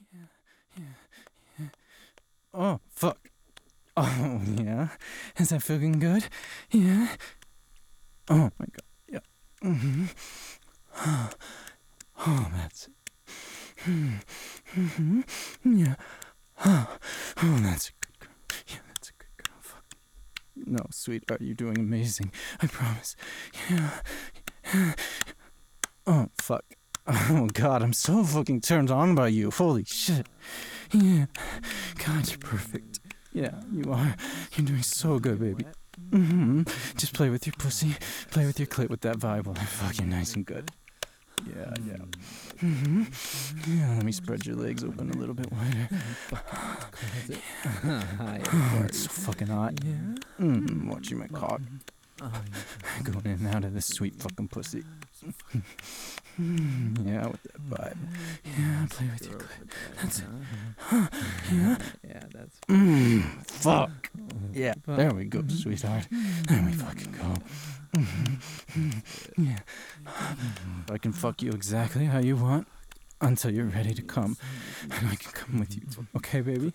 Oh, fuck. Oh, yeah. Is that feeling good? Yeah. Oh, my God. Yeah. Mm-hmm. Oh, that's it. Mm-hmm. Yeah. Oh, that's a good girl. Yeah, that's a good girl. Fuck. No, sweetheart, you're doing amazing. I promise. Yeah. Oh, fuck. Oh, God, I'm so fucking turned on by you. Holy shit. Yeah. God, you're perfect. Yeah, you are. You're doing so good, baby. Mm-hmm. Just play with your pussy. Play with your clit with that vibe while I fuck you nice and good. Yeah, yeah. Mm-hmm. Yeah, let me spread your legs open a little bit wider. Oh, it's so fucking hot. Yeah. Watching my cock. Going in and out of this sweet fucking pussy. Yeah, with that vibe. Yeah, play with your clit. That's it. Yeah. Yeah, that's. Fuck. Yeah, there we go, sweetheart. There we fucking go. Yeah. I can fuck you exactly how you want until you're ready to come, and I can come with you. Okay, baby?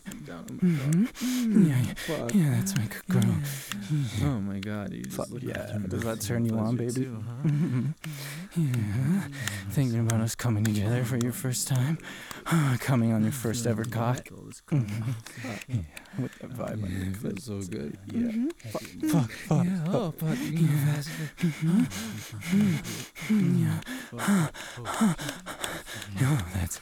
Yeah, that's my good girl. Oh my God, you just look Yeah, does that turn you on, baby? Yeah. Thinking about us coming together for your first time? Coming on your first ever cock? Yeah, with that vibe on your feels so good. Yeah. Fuck. Yeah, oh, fuck. You can go faster. Yeah. No, that's...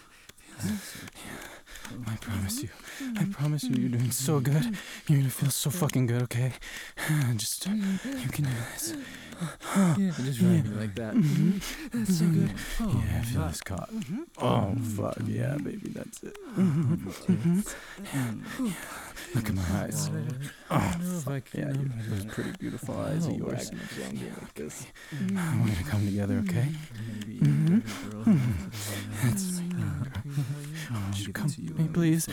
I promise you, you're doing so good. You're gonna feel so fucking good, okay? Just, you can do this. Yeah, just ride me like that. That's so good. Oh, yeah, feel this cock. Oh, fuck, yeah, baby, that's it. Look at my eyes. Oh, fuck, yeah, those pretty beautiful eyes of yours. We're gonna come together, okay? That's me. Would you come to me, please?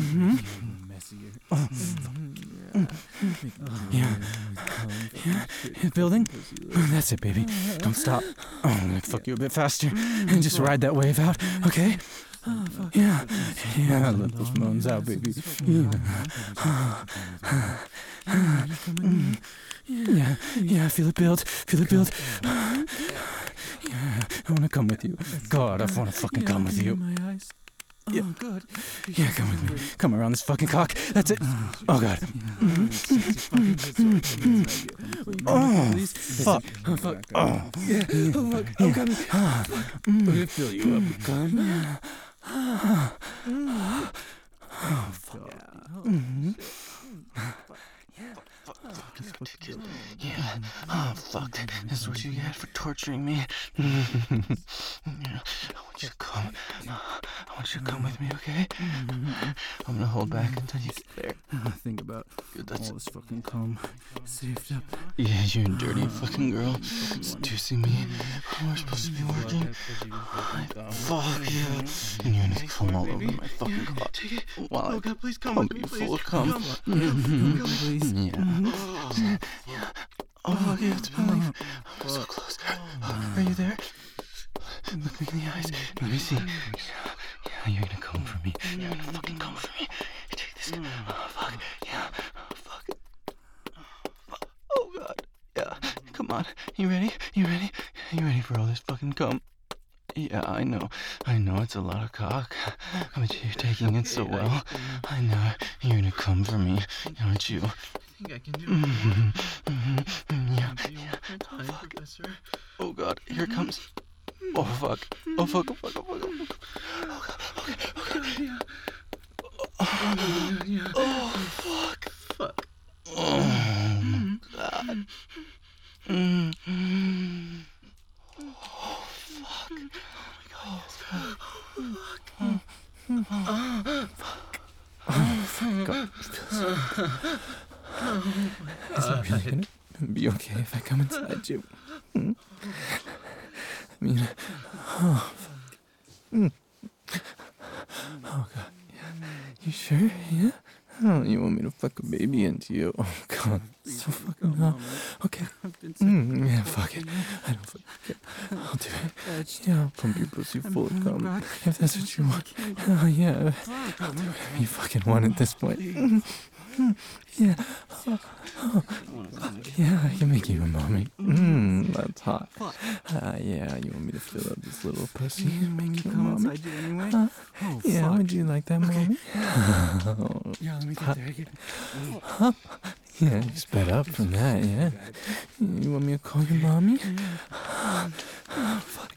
Yeah. Building? That's it, baby. Don't stop. I'm gonna fuck you a bit faster and just ride that wave out, okay? Yeah. Yeah, let those moans out, baby. Yeah, feel it build. Yeah, I wanna come with you. God, I wanna fucking come with you. Yeah. Oh, good. Yeah, come with me. Come around this fucking cock. That's it. Oh, God. Oh, fuck. Oh, fuck. Oh. Yeah. Oh, fuck. I'm coming. Fuck. I'm gonna fill you up with cum. Oh, fuck. Yeah. Oh, fuck. This is what you get for torturing me. Yeah. I want you to come. I want you to come with me, okay? I'm gonna hold back until you get there. Think about all this fucking cum saved up. Yeah, you dirty fucking girl. Seducing me. We're supposed to be working. Fuck yeah. And you're gonna come all over my fucking cock. While I God, please come pump with me, you please. full of cum. Please. Yeah. Yeah. Oh, yeah, it's building. I'm so close. Are you there? Look me in the eyes. Let me see. Yeah, you're gonna come for me. You're gonna fucking come for me. Take this. Oh, fuck. Yeah. Oh, fuck. Oh, God. Yeah. Come on. You ready? You ready for all this fucking cum? Yeah, I know it's a lot of cock, but you're taking it so well. I know you're gonna come for me, aren't you? I think I can do it. Yeah. Oh, fuck. Oh, God, here it comes. Oh, fuck. Oh, fuck. Oh, God. Okay. Oh, fuck. Oh, my God. Is it really gonna be okay if I come inside you? I mean, oh, fuck. Oh, God. Yeah. You sure? Yeah? Oh, you want me to fuck a baby into you? Oh god, so fucking hell. Okay. Yeah, fuck it. I don't fucking care. I'll do it. Yeah, I'll pump your pussy full of cum. If that's what you want. Oh yeah. I'll do whatever you fucking want at this point. Yeah. Yeah, I can make you a mommy. That's hot. Yeah, you want me to fill up this little pussy and make you a mommy? Yeah, would you like that, mommy? Yeah, let me get there again. Yeah, you sped up from that, yeah? You want me to call you mommy? Fuck.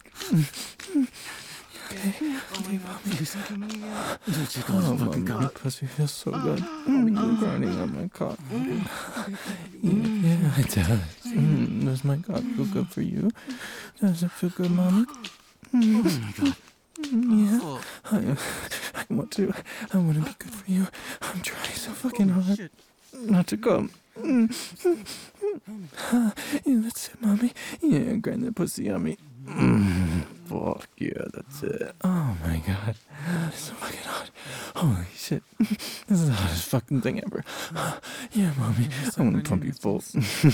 Okay, mommy. Oh, mommy, your pussy feels so good. You're grinding on my cock. Yeah, it does. Does my cock feel good for you? Does it feel good, mommy? Yeah. I want to be good for you. I'm trying so fucking hard not to come. Yeah, that's it, mommy. Yeah, grind that pussy on me. Fuck yeah, that's it. Oh my god, it's so fucking hot. Holy shit, this is the hottest fucking thing ever. Yeah, mommy, I want to pump you full.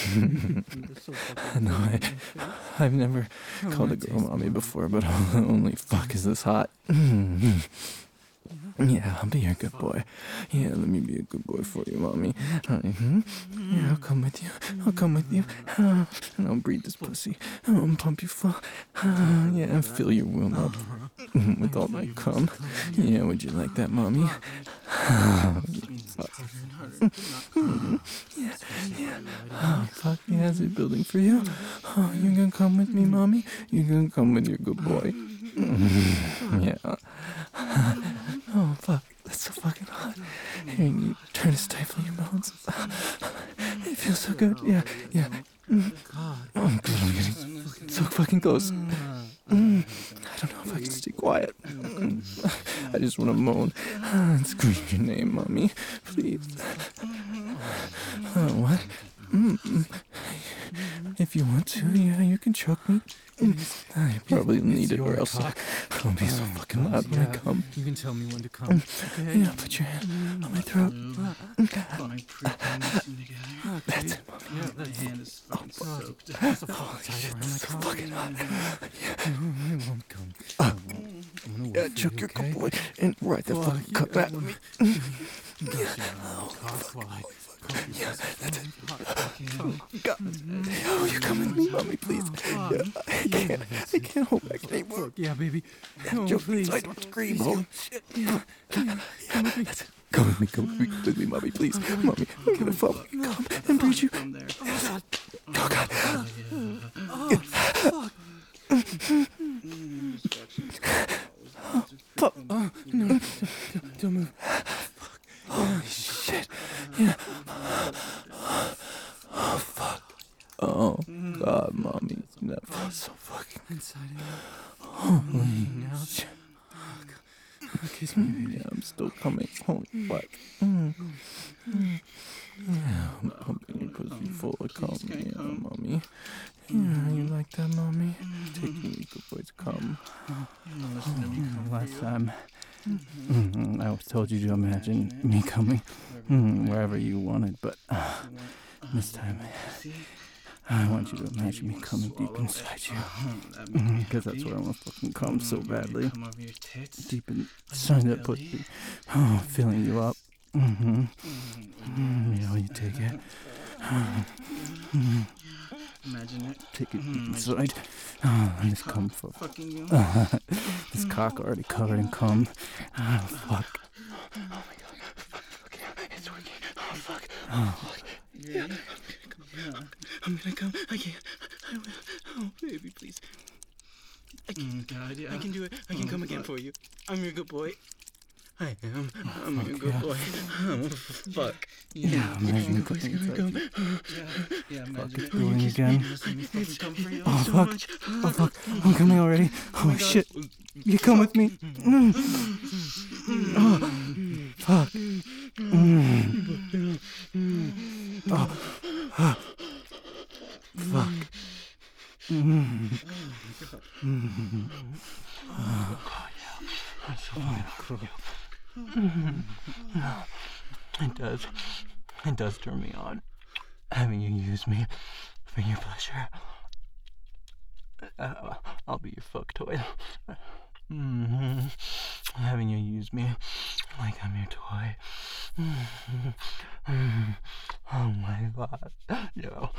No, I've never called a girl mommy before, but only fuck is this hot. Yeah, I'll be your good boy. Yeah, let me be a good boy for you, mommy. Yeah, I'll come with you. I'll come with you. And I'll breathe this pussy. I'll pump you full. Yeah, and fill your womb up with all my cum. Yeah, would you like that, mommy? Yeah. Oh, fuck yeah, is it building for you? Oh, you gonna come with me, mommy? You gonna come with your good boy? Yeah. Oh, fuck. That's so fucking hot. Hearing you trying to stifle your moans. It feels so good. Yeah. Oh, good. I'm getting so fucking close. I don't know if I can stay quiet. I just want to moan and scream your name, mommy. Please. What? If you want to, yeah, you can choke me. I probably need it, or else I'll be so fucking loud when I come. You can tell me when to come. Okay. Yeah, put your hand on my throat. That's it, mommy. Yeah, that's hand is fucking soaked. That's a fucking hot. Yeah. I won't come. I'm gonna Yeah, wait for choke you, your okay? good boy and right the fucking cut back. Yeah, that's it. God. Oh, you come with me, mommy, please. Yeah, I can't hold back anymore. Yeah, baby. No, Oh, please. so I don't scream. Oh, shit. Yeah, that's it. Come with me, mommy, please. Mommy, I'm gonna follow you, come and breathe you. Oh, God. Fuck. No, don't move. Holy shit. Yeah. Oh, fuck. Oh, God, mommy. That feels so fucking Inside out. holy Now. shit. Kiss me, baby. Yeah, I'm still coming. Holy fuck. Yeah, I'm pumping your pussy full of cum. Yeah, mommy. Yeah, you like that, mommy? Taking me good boy to come. Last time, I was told you to imagine me coming wherever you wanted, but this time, I want you to imagine me coming deep inside you, because that's where I want to fucking come so badly. Deep inside that pussy, filling you up. Yeah, you take it. Imagine it. Take it deep inside. And this cum for Fucking you. this cock already covered in cum. Fuck. Oh my god. Okay, it's working. Oh fuck. Yeah. I'm gonna come. I can't. I will. Oh, baby, please. God, yeah. I can do it. I can come again for you. I'm your good boy. I am. I'm your good yeah. boy. Oh, fuck. Yeah, imagine you Please, coming can I inside come? you. Yeah, Fuck, imagine it's it. going again. It's come for you. Oh So fuck. much. Oh fuck. I'm coming already. Oh shit. You come with me. Oh, fuck. Oh. Fuck. It does turn me on. Having you use me for your pleasure. I'll be your fuck toy. Having you use me like I'm your toy. Oh my god. Yo.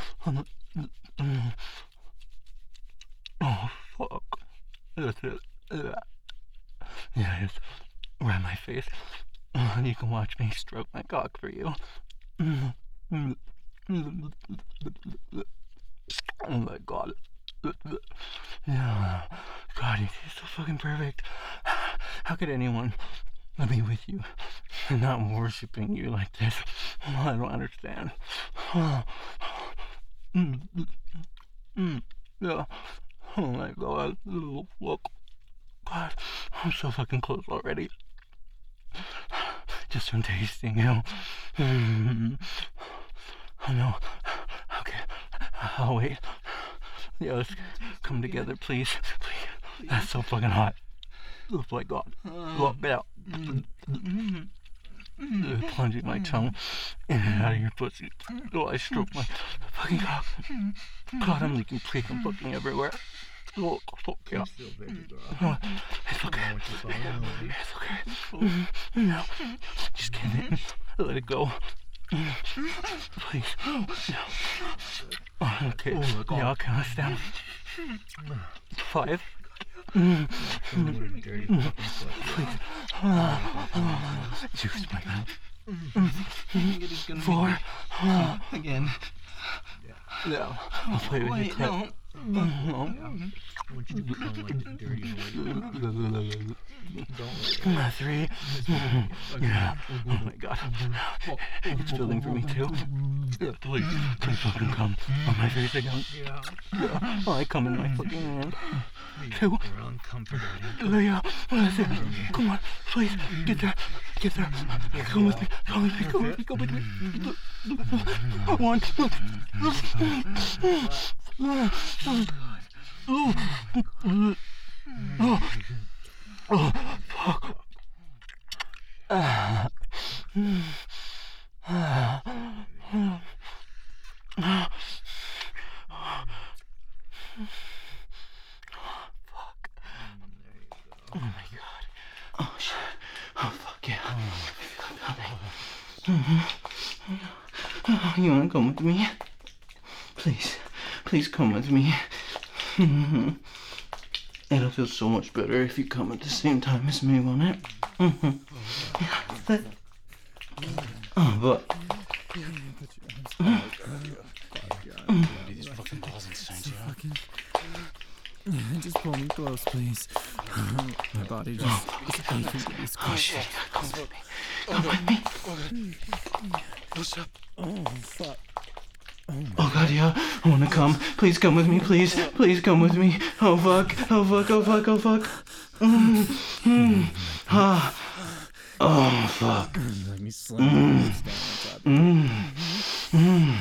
Oh fuck. That's it. Yeah, just around my face. You can watch me stroke my cock for you. Oh my god. Yeah. God, you're so fucking perfect. How could anyone be with you and not worshiping you like this? I don't understand. Yeah. Oh my god. Look. God, I'm so fucking close already. Just from tasting you. Oh no. Okay. I'll wait. Yeah, let's come together, please. Please. That's so fucking hot. Oh my god. Look out. Plunging my tongue in and out of your pussy. Oh, I stroke my fucking cock. God, I'm leaking pre cum fucking everywhere. Oh, fuck yeah. No, it's okay. It's okay. No, just get it. Let it go. Please. No. Okay. Yeah, I'll count us down. 5. Please. Juice my mouth. 4. Again. No. I'll play with your tip. No. I want you to become like dirty Don't 3. Yeah. Oh my god. It's filling for me too. Yeah, please fucking come on my face again. Yeah. Oh, I come in my fucking hand. 2. Yeah. That's it. Come on, please. Get there. Come with me. Go with me. 1. Oh, fuck. Oh my god. Oh shit. Oh fuck yeah. Oh, you wanna come with me? Please come with me. It'll feel so much better if you come at the same time as me, won't it? Oh, but. These fucking balls inside you. Just pull me close, please. My body just is aching to be squished. Oh shit, come with me. What's up? Oh, fuck. Oh god, yeah, I wanna come. Please come with me, please. Please come with me. Oh fuck. Oh fuck. Let me slam my lips down on top.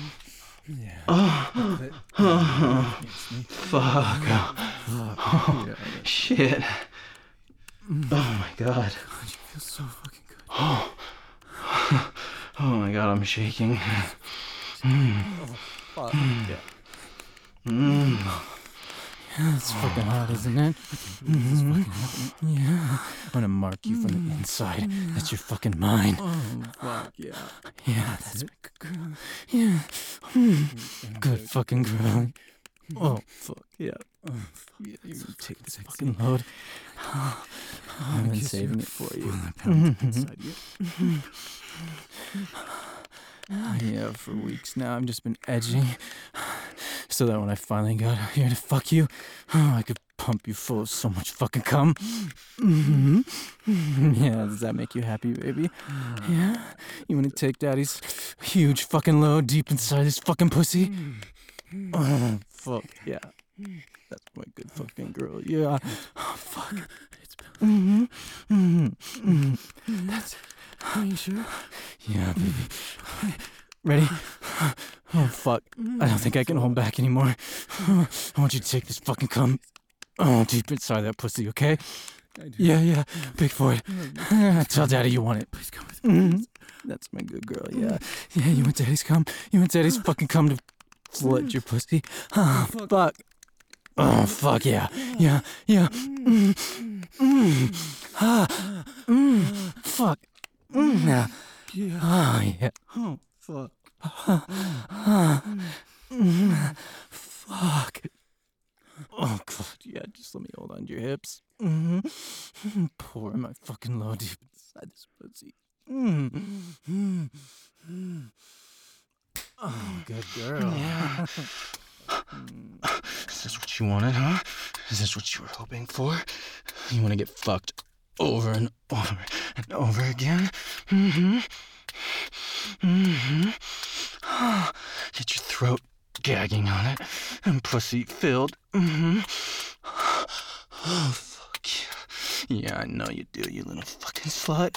Yeah. Fuck. Oh, shit. Oh my god. You feel so fucking good. Oh my god, I'm shaking. Fuck. Yeah, it's fucking hot, isn't it? Yeah. I'm gonna mark you from the inside. That's your fucking mind. Oh, fuck, yeah. Yeah, that's my good girl. Yeah. Good fucking girl. Oh, fuck, yeah. Oh, fuck. Yeah, you take this fucking load. I've been saving it for you. Inside you. Yeah, for weeks now, I've just been edging. So that when I finally got here to fuck you, I could pump you full of so much fucking cum. Yeah, does that make you happy, baby? Yeah? You wanna take daddy's huge fucking load deep inside his fucking pussy? Oh, fuck, yeah. That's my good fucking girl, yeah. Oh, fuck. It's That's it. Are you sure? Yeah, baby. Ready? Oh, fuck. I don't think I can hold back anymore. I want you to take this fucking cum deep inside that pussy, okay? Yeah, big for it. Tell daddy you want it. Please come with me. That's my good girl, yeah. Yeah, you want daddy's cum? You want daddy's fucking cum to flood your pussy? Oh, fuck. Oh, fuck, yeah. Yeah, yeah. Fuck. Yeah. Oh, yeah. Oh, fuck. Fuck. Oh, God, yeah, just let me hold on to your hips. Pour my fucking load deep inside this pussy. Oh, good girl. Yeah. Is this what you wanted, huh? Is this what you were hoping for? You want to get fucked over and over and over again? Get your throat gagging on it and pussy filled. Oh, fuck yeah. Yeah, I know you do, you little fucking slut.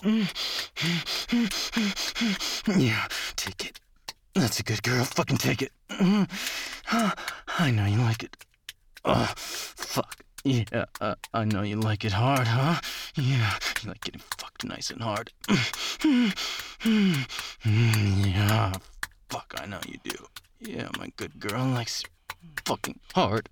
Yeah, take it. That's a good girl. Fucking take it. I know you like it. Oh, fuck. Yeah, I know you like it hard, huh? Yeah, you like getting fucked nice and hard. Yeah, fuck, I know you do. Yeah, my good girl likes fucking hard.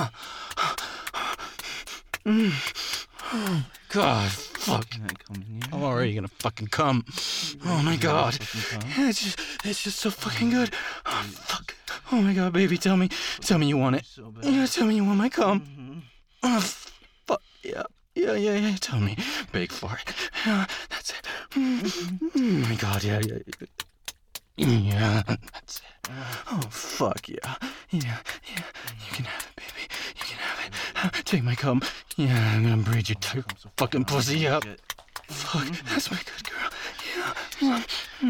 God, fuck. I'm already gonna fucking come. Oh my god. It's just so fucking good. Oh, fuck. Oh my god, baby, tell me you want it. Yeah, tell me you want my cum. Oh, fuck, yeah. Yeah, tell me. Beg for it. Yeah, that's it. Oh my god, yeah. Yeah, that's it. Oh, fuck, yeah. Yeah, you can have it, baby. You can have it. Take my cum. Yeah, I'm gonna braid your fucking pussy up. Fuck, that's my good girl. Yeah.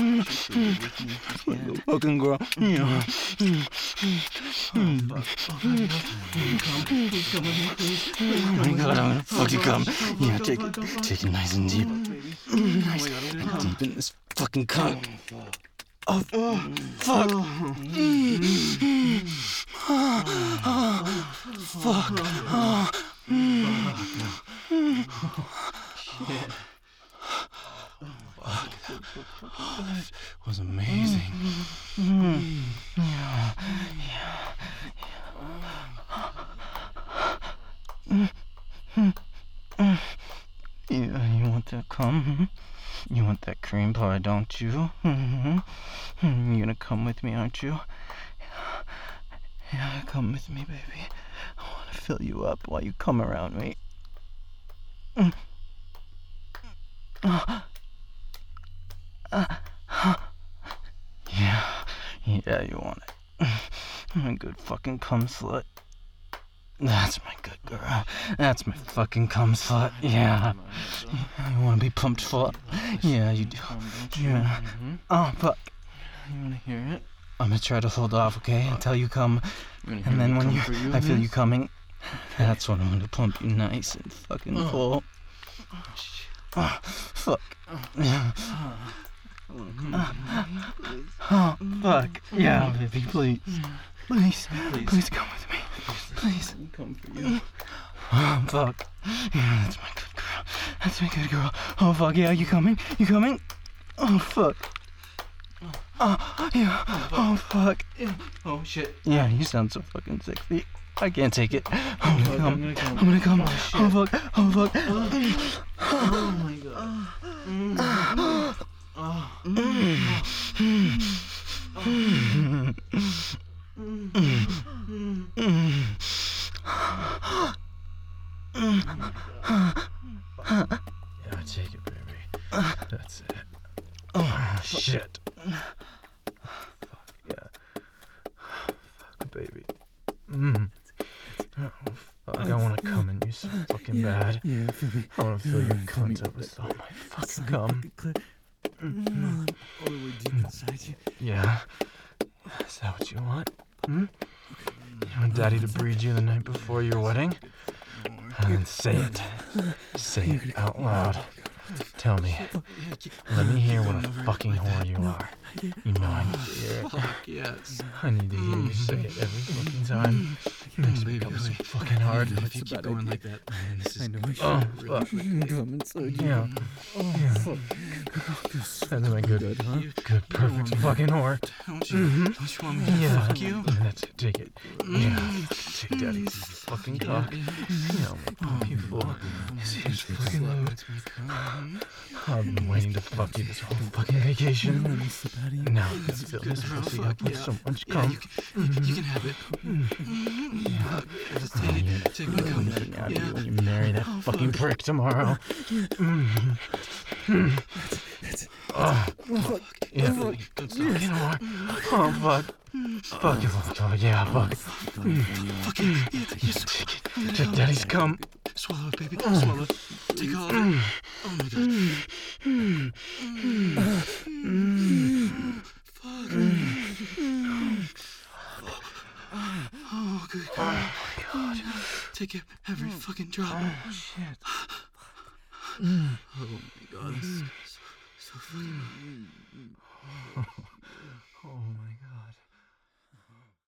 Fucking girl. Yeah. Oh my god, I'm gonna fucking cum. Yeah, take it nice and deep. Nice and deep in this fucking cum. Oh, fuck. Fuck. That was amazing. Yeah. Yeah, you want that cum? You want that cream pie, don't you? You're gonna come with me, aren't you? Yeah, come with me, baby. I wanna fill you up while you come around me. Yeah, you want it. I'm a good fucking cum slut. That's my good girl. That's my fucking cum slut. Yeah. You wanna be pumped full? Yeah, you do. Yeah. Oh, fuck. You wanna hear it? I'm gonna try to hold off, okay, until you come. And then when I feel you coming, that's when I'm gonna plump you nice and fucking full. Oh, fuck. Yeah. Oh, fuck. Yeah, baby, please. Please come with me. Please. Come for you. Oh, fuck. Yeah, that's my good girl. That's my good girl. Oh, fuck, yeah, you coming? Oh, fuck. Oh, yeah. Oh, fuck. Oh, shit. Yeah, you sound so fucking sexy. I can't take it. I'm gonna come. Oh, fuck. Oh, my God. Yeah, take it, baby. That's it. Oh, shit. Fuck, yeah. Fuck, baby. Oh, fuck, I wanna come in you so fucking bad. Yeah, baby. I wanna fill your cunt up with all my fucking cum. All the way deep inside you. Yeah. Is that what you want? You want daddy to breed you the night before your wedding? And then say it. Say it out loud. Tell me. Let me hear what a fucking whore you are. You know I need to hear it. Fuck yes. I need to hear you say it every fucking time. It makes me go so fucking hard. If you keep going like that, man, this is Oh, really fuck. Come inside you. Yeah. Yeah. That's my good, perfect fucking whore. Don't you want me to Yeah. fuck you? That's it. Take it. Yeah. Take daddy's fucking cock. You know, pump you full. It's fucking load. I've been waiting to fuck you this whole fucking vacation. Now I can fill this pussy up with so much cum. You can have it. Just take my cum. Out of you when you marry that fucking prick tomorrow. Oh, yeah. You know what? Oh, fuck. Fuck, fuck, yeah, fuck. Fuck it. Yeah, Take daddy's cum. swallow it, baby. Swallow it. Take all of it. Oh my god. Fuck. Oh, good god. Oh my god. Take every fucking drop. Oh, shit. Oh my god. So fucking. Oh, my God.